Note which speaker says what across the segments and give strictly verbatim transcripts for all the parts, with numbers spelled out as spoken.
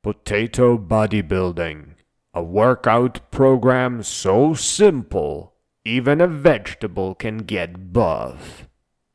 Speaker 1: Potato bodybuilding, a workout program so simple, even a vegetable can get buff.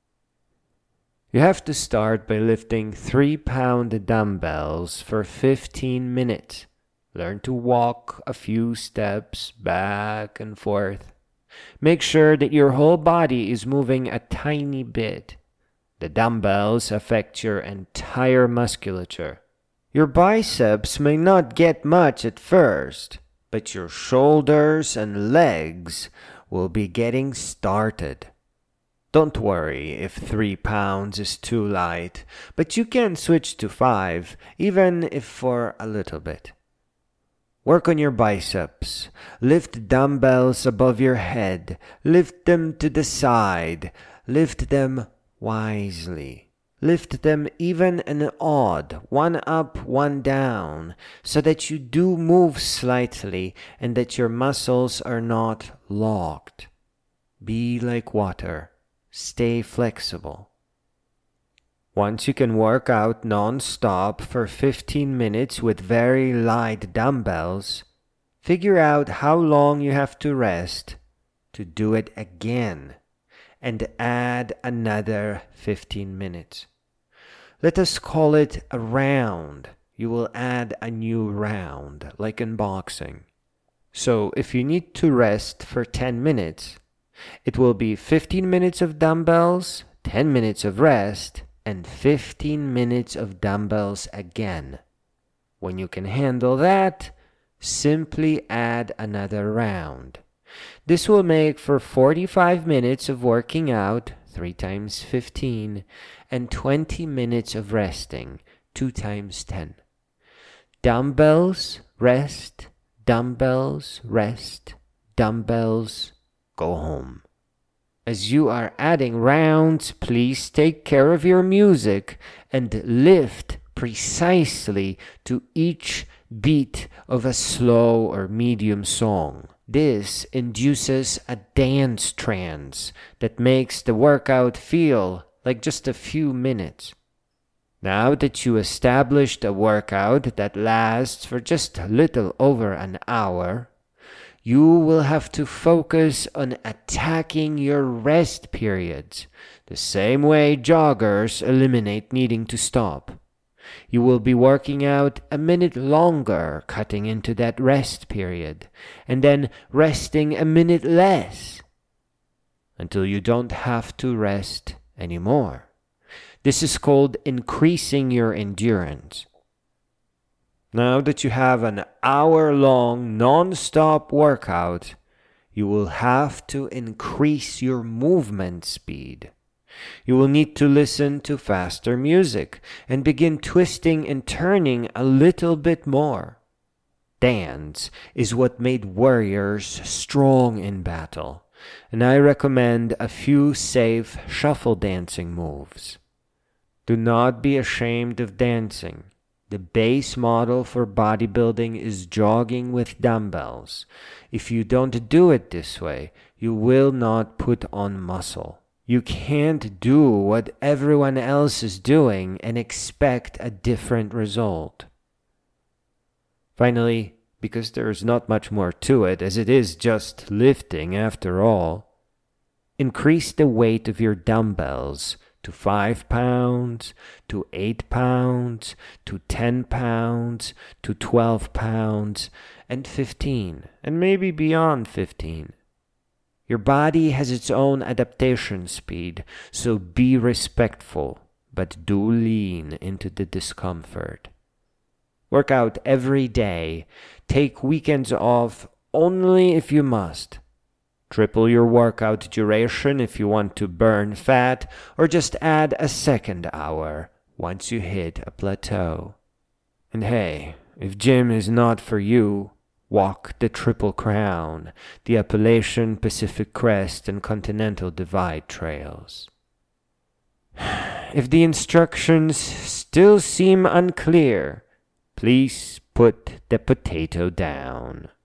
Speaker 1: You have to start by lifting three pound dumbbells for fifteen minutes. Learn to walk a few steps back and forth. Make sure that your whole body is moving a tiny bit. The dumbbells affect your entire musculature. Your biceps may not get much at first, but your shoulders and legs will be getting started. Don't worry if three pounds is too light, but you can switch to five, even if for a little bit. Work on your biceps. Lift dumbbells above your head. Lift them to the side. Lift them wisely. Lift them even and odd, one up, one down, so that you do move slightly and that your muscles are not locked. Be like water. Stay flexible. Once you can work out non-stop for fifteen minutes with very light dumbbells, figure out how long you have to rest to do it again, and add another fifteen minutes. Let us call it a round. You will add a new round, like in boxing. So if you need to rest for ten minutes, it will be fifteen minutes of dumbbells, ten minutes of rest, and fifteen minutes of dumbbells again. When you can handle that, simply add another round. This will make for forty-five minutes of working out, three times fifteen, and twenty minutes of resting, two times ten. Dumbbells, rest, dumbbells, rest, dumbbells, go home. As you are adding rounds, please take care of your music and lift precisely to each beat of a slow or medium song. This induces a dance trance that makes the workout feel like just a few minutes. Now that you established a workout that lasts for just a little over an hour, you will have to focus on attacking your rest periods, the same way joggers eliminate needing to stop. You will be working out a minute longer, cutting into that rest period, and then resting a minute less, until you don't have to rest anymore. This is called increasing your endurance. Now that you have an hour-long non-stop workout, you will have to increase your movement speed. You will need to listen to faster music and begin twisting and turning a little bit more. Dance is what made warriors strong in battle, and I recommend a few safe shuffle dancing moves. Do not be ashamed of dancing. The base model for bodybuilding is jogging with dumbbells. If you don't do it this way, you will not put on muscle. You can't do what everyone else is doing and expect a different result. Finally, because there is not much more to it, as it is just lifting after all, increase the weight of your dumbbells to five pounds, to eight pounds, to ten pounds, to twelve pounds, and fifteen, and maybe beyond fifteen. Your body has its own adaptation speed, so be respectful, but do lean into the discomfort. Work out every day. Take weekends off only if you must. Triple your workout duration if you want to burn fat, or just add a second hour once you hit a plateau. And hey, if gym is not for you, walk the Triple Crown, the Appalachian, Pacific Crest, and Continental Divide trails. If the instructions still seem unclear, please put the potato down.